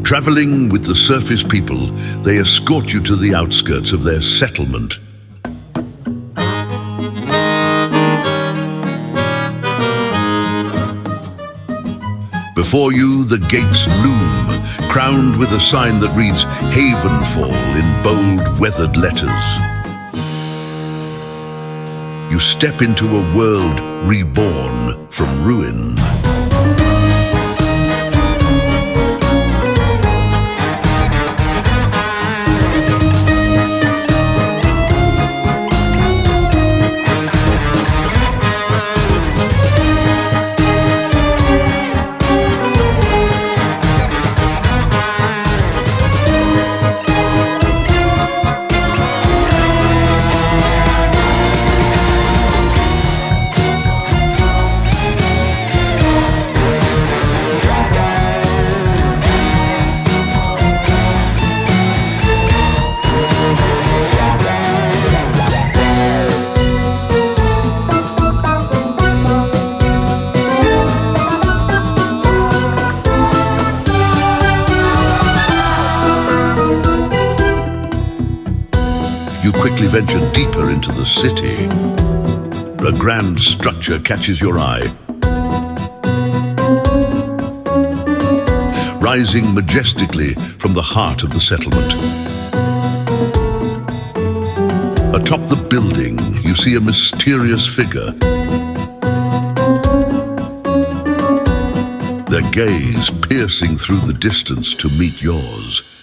Traveling with the surface people, they escort you to the outskirts of their settlement. Before you, the gates loom, crowned with a sign that reads Havenfall in bold, weathered letters. You step into a world reborn from ruin. You quickly venture deeper into the city. A grand structure catches your eye. Rising majestically from the heart of the settlement. Atop the building, you see a mysterious figure. Their gaze piercing through the distance to meet yours.